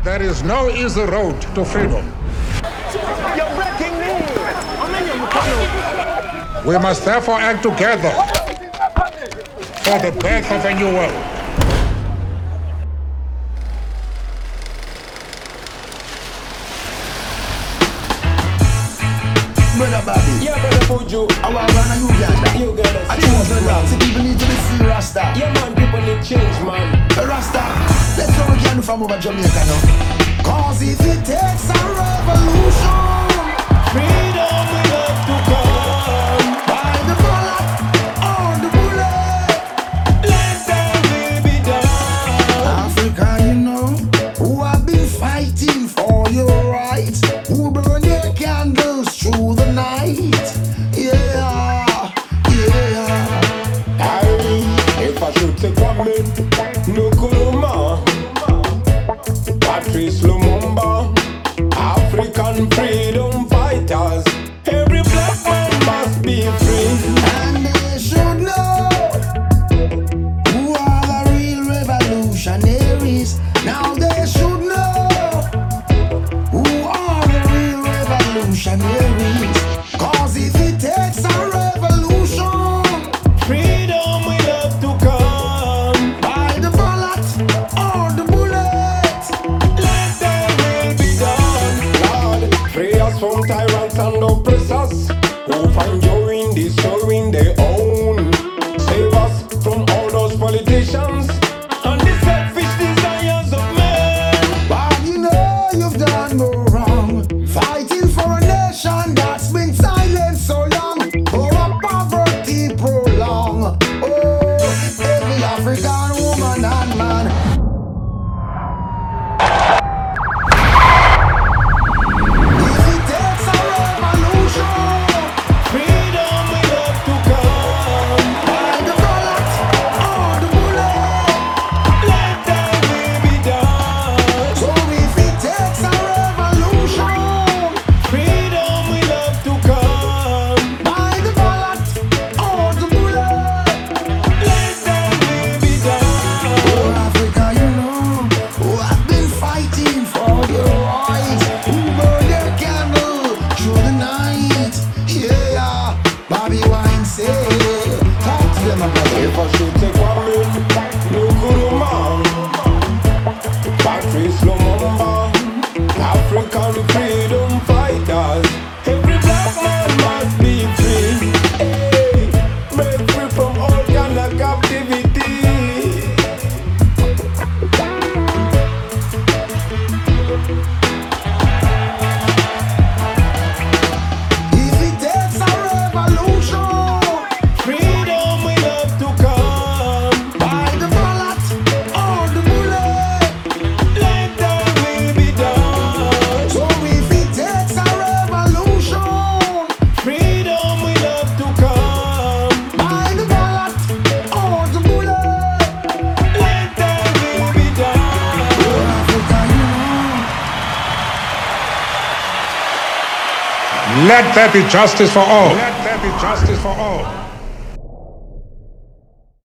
There is no easy road to freedom. You're breaking me. We must therefore act together for the birth of a new world. Brother Bobby, Yeah, brother Fuju. I want to run a Uganda. Uganda. I choose the rock. See, people need to be free, Rasta. Yeah, man, people need change, man. Rasta, let's go again from over Jamaica now. Cause if it takes a revolution, Freedom will have to come. by the bullet or the bullet, Let that will be done. Africa, you know, who have been fighting for your rights, who burn their candles through the night. Yeah, yeah. If I should take one man, Nkrumah, Patrice Lumumba, African freedom fighters. Every black man must be free. And they should know who are the real revolutionaries. Now they should know who are the real revolutionaries. Cause if it takes a revolution, Freedom will have to come. by the bullet or the bullet, Let that will be done. Lord, free us from tyrants and oppressors who find joy in destroying their own. Save us from all those politicians and the selfish desires of men. but you know you've done no wrong. Fighting for a nation that's been silent so long, for a poverty prolong. Oh, every African woman and man. If it takes a revolution, Freedom will have to come. by the bullet or the bullet. Let that will be done. So if it takes a revolution, Freedom will have to come. by the bullet or the bullet. Let that will be done. Oh, Africa, you know, who have been fighting for your rights, who burn their candle through the night. Yeah, Bobby Wine say, talk to them about it. If I should take one man, Nkrumah, Patrice Lumumba, African freedom fighters. Every black man must be free. Hey, break free from all kind of captivity. If it takes a revolution, Freedom will have to come. by the bullet or the bullet. Let that will be done. So if it takes a revolution, Freedom will have to come. by the bullet or the bullet. Let that will be done. Oh, Africa, you know. Let there be justice for all. Let there be justice for all.